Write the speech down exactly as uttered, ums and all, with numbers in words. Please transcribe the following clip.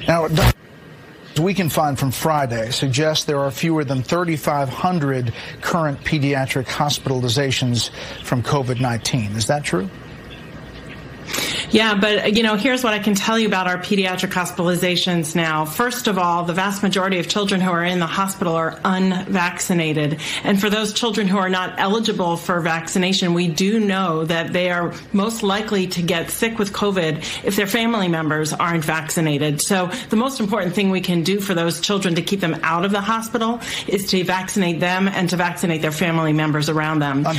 Now, we can find from Friday suggests there are fewer than thirty-five hundred current pediatric hospitalizations from COVID nineteen. Is that true? Yeah, but, you know, here's what I can tell you about our pediatric hospitalizations now. First of all, the vast majority of children who are in the hospital are unvaccinated. And for those children who are not eligible for vaccination, we do know that they are most likely to get sick with COVID if their family members aren't vaccinated. So the most important thing we can do for those children to keep them out of the hospital is to vaccinate them and to vaccinate their family members around them.